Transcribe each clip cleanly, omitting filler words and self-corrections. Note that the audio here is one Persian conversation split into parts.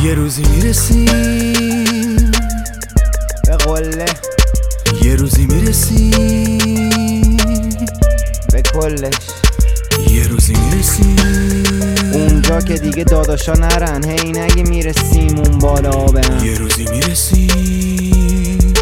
یه روزی میرسیم به قله، یه روزی میرسیم به کلش، یه روزی میرسیم اونجا که دیگه داداشا نرن. هی نگه میرسیم اون بالا آبن. یه روزی میرسیم.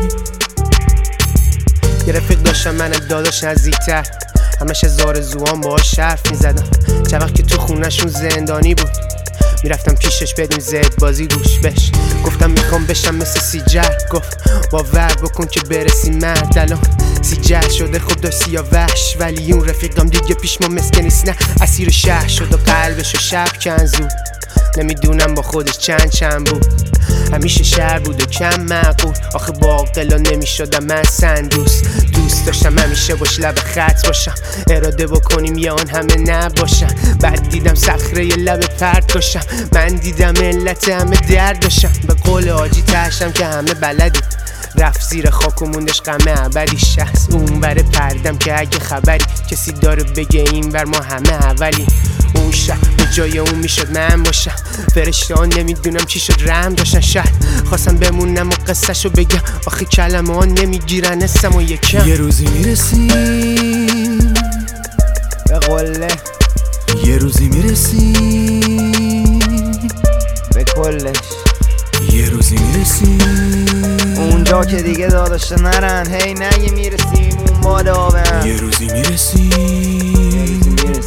یه رفیق داشتم منم داداش نزدیکتر، همش از آرزوام باهاش حرف میزدم. چند وقت که تو خونشون زندانی بود میرفتم پیشش بدون زد بازی گوش بش. گفتم میخوام بشم مثل سیجر، گفت باور بکن که برسی مرد. الان سیجر شده خود داشت سیاوش، ولی اون رفیقم دیگه پیش ما مسکه نیست، نه اسیر شهر شد و قلبشو شب کن زود. نمیدونم با خودش چند بود، همیشه شهر بود و کم معقول. آخه با عاقلا نمیشدم من دوست داشتم همیشه باش لب خط باشم، اراده بکنیم یا آن همه نباشم. بعد دیدم صخره ی لب پرت باشم، من دیدم علت همه درد داشتم. به قول آجی تشم که همه بلدی، رفت زیر خاک و موندش غم ابدیش. از اون ور پردم که اگه خبری کسی داره بگه این ور ما همه اولی. اون شب به جای اون میشد من باشم، فرشته ها نمیدونم چی شد رحم داشتن. شاید خواستم بمونم و قصهشو بگم، آخه کلمه ها نمیگیرن اسم و یکم. یه روزی میرسیم به قله، یه روزی میرسیم به کلش، یه روزی میرسیم اونجا که دیگه داداشا نرن. هی نگه میرسیم اون بالا آبن. یه روزی میرسیم.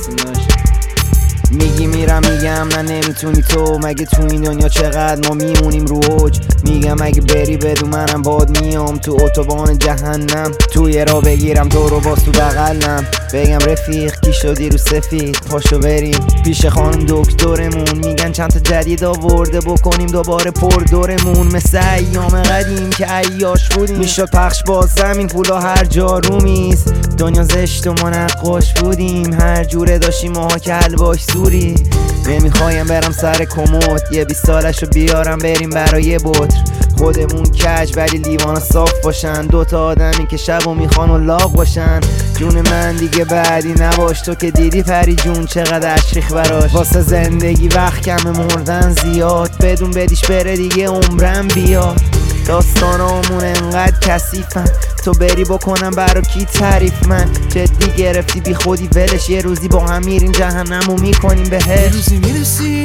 میگی میرم میگم نه نمیتونی تو، مگه تو این دنیا چقدر ما میمونیم رو اوج. میگم اگه بری بدون منم باد میام تو اتوبان جهنم. توی را بگیرم تو رو باز تو بغلم، بگم رفیق کی شدی رو سفید، پاشو بریم پیش خانم دکترمون. میگن چند تا جدید آورده بکنیم دوباره پر دورمون، مثل ایام قدیم که عیاش بودیم. میشد پخش باز زمین پولا هر جا رو میز، دنیا زشت و ما نقاش بودیم. هر جوره داشتیم ماها که حلواش سوری. نمیخوایم برم سر کمد، یه 20 سالشو بیارم بریم برای بطر. خودمون کج ولی لیوانا صاف باشن، دوتا آدمی که شبو میخوان و لاغ باشن. جون من دیگه بعدی نباش، تو که دیدی پری جون چقدر اشریخ براش. واسه زندگی وقت کمه مردن زیاد، بدون بدیش بره دیگه عمرم بیاد. داستانامون انقدر کثیفن، تو بری بکنم برا کی تعریف. من جدی گرفتی بی خودی ولش، یه روزی با هم میریم جهنمو میکنیم بهش. یه روزی میرسیم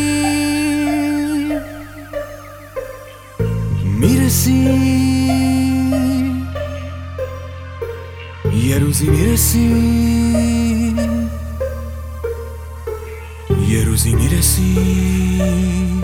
میرسیم، یه روزی میرسیم، یه روزی میرسیم.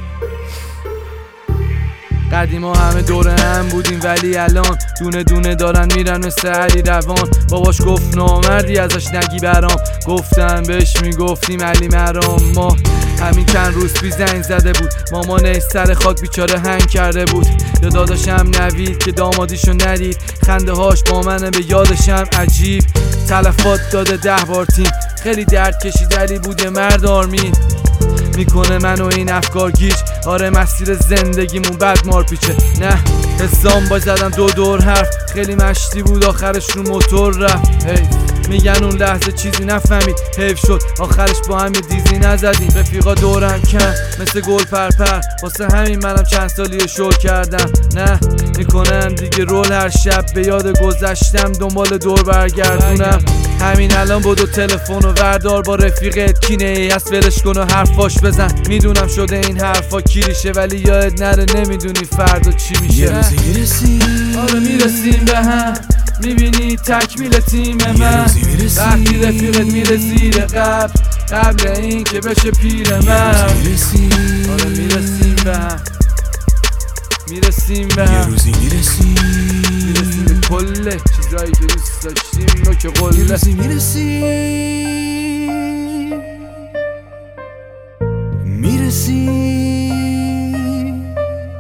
قدیما همه دوره هم بودیم ولی الان دونه دونه دارن میرن مثل علی روان. باباش گفت نامردی ازش نگی برام، گفتم بهش میگفتیم علی مرام. ما همین چند روز پیش زنگ زده بود، مامانش سر خاک بیچاره هنگ کرده بود. یا داداشم نوید که دامادیشو ندید، خنده هاش با منه به یادشم عجیب. تلفات داده 10 بار تیم، خیلی درد کشید علی بود یه مرد آرمین. میکنه منو این افکار گیج، آره مسیر زندگیمون بد مار پیچه. نه حسام با زدم 2 دور حرف، خیلی مشتی بود آخرش رو موتور رفت. میگن اون لحظه چیزی نفهمید، حیف شد آخرش با هم یه دیزی نزدیم. رفیقا دورم کن مثل گل پرپر، واسه همین منم چند سالی شو کردم. نه میکنن دیگه رول هر شب، به یاد گذشتم دنبال دور برگردونم. همین الان بدو تلفن و وردار با رفیقت کینه ای هست ولش کن و حرفاش بزن. میدونم شده این حرفا کلیشه ولی یاد نره نمیدونی فردا چی میشه. یه روزی میرسیم، آره میرسیم به هم، میبینی تکمیل تیم من. وقتی رفیقت میره زیر قبل این که بشه پیر من. آره میرسیم به هم، میرسیم به هم، یه روزی میرسیم میرسیم به کل چیزایی که دوست داشتیم رو که قله. یه روزی میرسیم میرسیم،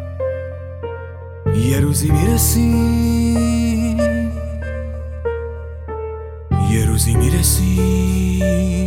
یه روزی میرسیم، یه روزی میرسیم.